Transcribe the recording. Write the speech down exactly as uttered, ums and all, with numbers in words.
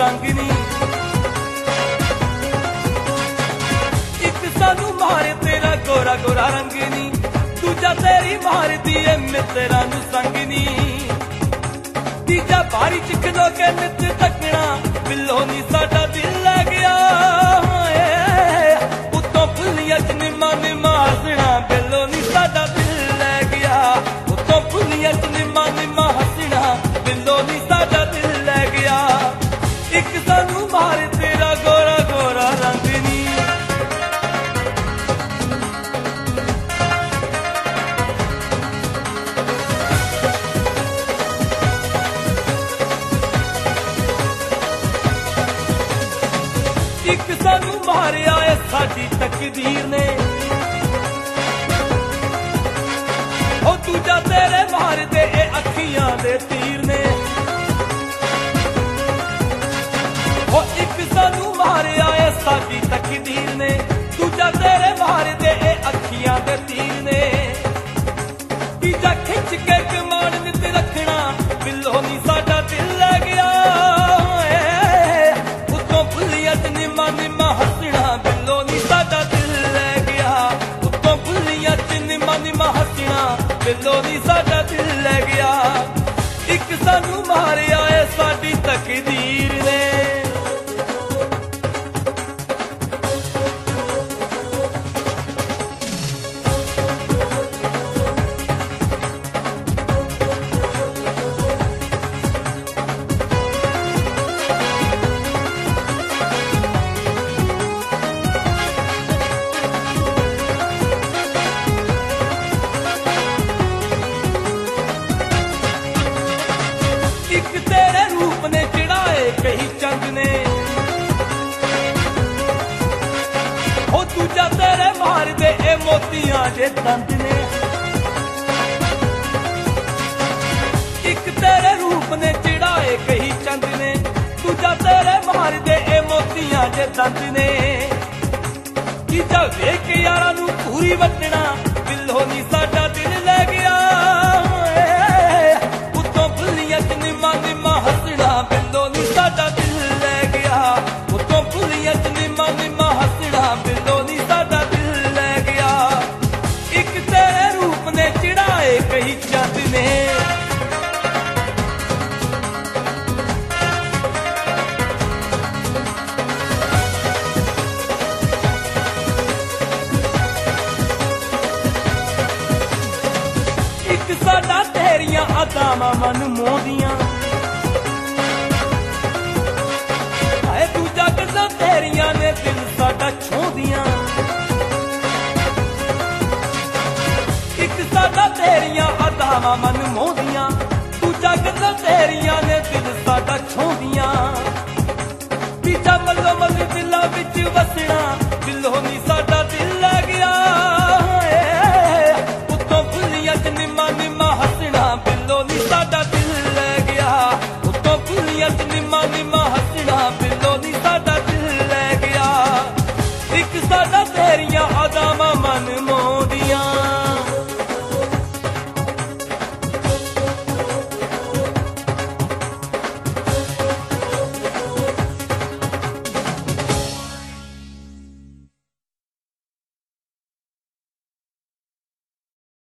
रंग नी। एक सानू मारे तेरा गोरा गोरा रंग नी, दूजा तेरी मारदी है मित्रा नू संग नी। तीजा बारी च खलो के नित तकना, बिलो नी साडा दिल लै गया। उत्तों फुलियां च निम्मा निम्मा हसना, बिलो नी साडा दिल लै गया। उत्तों फुलियां च निम्मा निम्मा हसना, बिलो नी साडा दिल लै गया। एक सानू मारे तेरा गोरा गोरा रंग नी। एक सानू मारिया है साडी तकदीर ने, ओ दूजा तेरे मार दे ए अखियां दे तीर ने। ओ एक सानू मारिया है साडी तकदीर ने, दूजा तेरे मार दे ए अखियां दे तीर ने। तीजा खिंच के कमान नित रखना, बिलो नी साडा दिल लै गया। निम्मा निम्मा हसना, बिलो नी साडा दिल लै गया। उत्तों फुलियां च निम्मा निम्मा हसना, बिलो नी साडा दिल लै गया। एक सानू मारिया है साडी तकदीर ने। एक तेरे रूप ने चिढ़ाए कई चंद ने, ओ दूजा तेरे मार दे ए मोतियां दे दंद ने। एक तेरे रूप ने चिढ़ाए कई चंद ने, दूजा तेरे मार दे ए मोतियां दे दंद ने। तीजा वेख यारा नू पूरी वटना, बिलो नी साडा दिल लै गया। निम्मा निम्मा हसना, बिलो नी साडा दिल लै गया। उत्तों फुलियां च निम्मा निम्मा हसना, बिलो नी साडा दिल लै गया। एक तेरे रूप ने चिढ़ाए कई चंद ने। एक साडा तेरियां अदावां मन मोहदियां, हाय दूजा गल्लां तेरियां ने दिल साडा छोंदियां। एक साडा तेरियां अदावां मन मोहदियां, दूजा गल्लां तेरियां ने दिल साडा छोंदियां। तीजा मल्लो मल्ल दिलां विच वसना,